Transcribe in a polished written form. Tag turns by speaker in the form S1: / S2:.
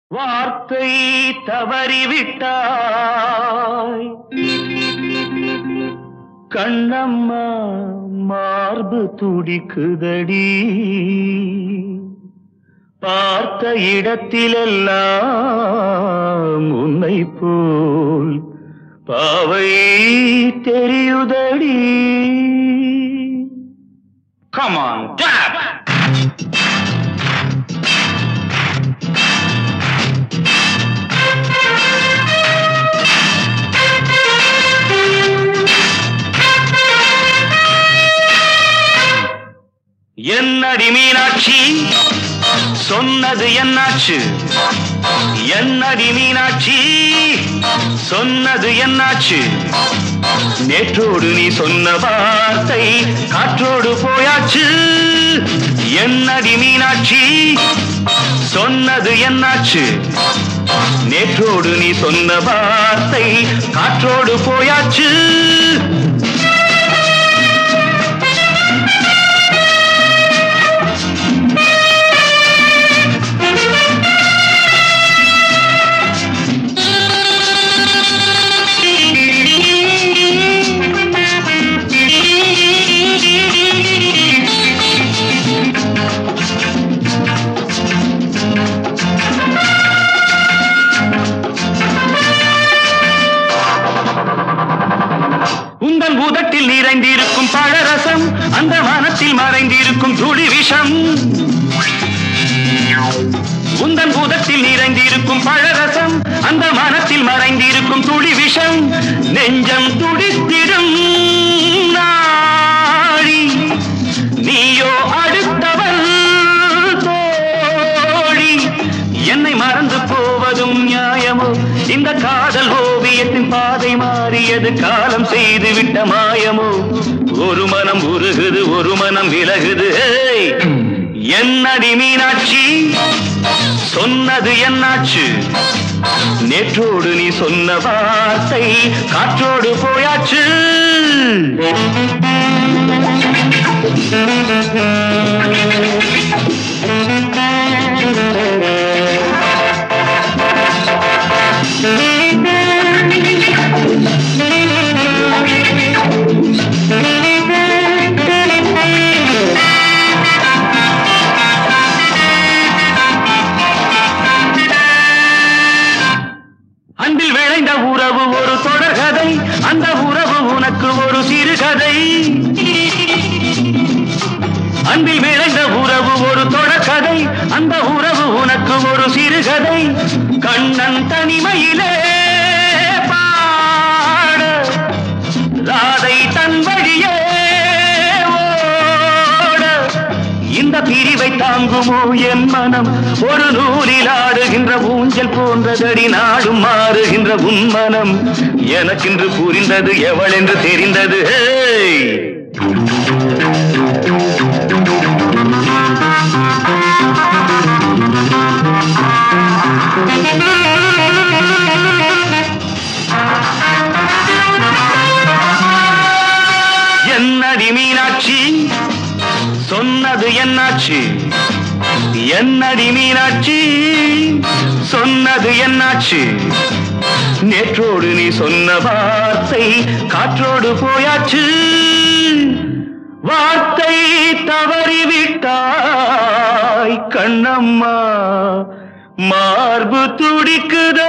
S1: வார்த்தை தவறிவிட்டாய் கண்ணம்மா, மார்பு துடிக்குதடி. பார்த்த இடத்திலெல்லாம் உன்னை போல் பாவை தெரியுதடி. Come on, tap! என்னடி மீனாட்சி, சொன்னது என்னாச்சு? என்னடி மீனாட்சி, சொன்னது என்னாச்சு? நேற்றோடு நீ சொன்ன வார்த்தை காற்றோடு போயாச்சு. என்னடி மீனாட்சி, சொன்னது என்னாச்சு? நேற்றோடு நீ சொன்ன வார்த்தை காற்றோடு போயாச்சு. உந்தன் பூதத்தில் நிறைந்திருக்கும் பழரசம், அந்த வானத்தில் மறைந்திருக்கும் துளி விஷம். உந்தன் பூதத்தில் நிறைந்திருக்கும் பழரசம், அந்த வானத்தில் மறைந்திருக்கும் துளி விஷம். நெஞ்சம் துடித்திடும் நாடி, நீயோ அடுத்தவள் தோழி. என்னை மறந்து போவதும் நியாயமோ? இந்த காதல் ஓவியத்தின் பாதை மாறியது, காலம் செய்து விட்ட மாயமோ? ஒரு மனம் உருகுது, ஒரு மனம் விலகுது. என்னடி மீனாட்சி, சொன்னது என்னாச்சு? நேற்றோடு நீ சொன்ன வார்த்தை காற்றோடு போயாச்சு. அன்பில் விளைந்த உறவு ஒரு தொடர்கதை, அந்த உறவு உனக்கு ஒரு சிறுகதை. அன்பில் விளைந்த உறவு ஒரு தொடர்கதை, அந்த உறவு உனக்கு ஒரு சிறுகதை. கண்ணன் தனிமையிலே பாட, ராதை தன் வழியே ஓட. இந்த பிரிவை தாங்குமோ என் மனம்? ஒரு நூலில் ஆடுகின்ற ஊஞ்சல் போன்றதடி நாடும் மாறுகின்ற உன் மனம். எனக்கென்று புரிந்தது எவள் என்று தெரிந்தது. என்னடி மீனாட்சி, சொன்னது என்னாச்சு? என்னடி மீனாட்சி, சொன்னது என்னாச்சு? நேற்றோடு நீ சொன்ன வார்த்தை காற்றோடு போயாச்சு. வார்த்தை தவறிவிட்டாய் கண்ணம்மா, மார்பு துடிக்குதடி.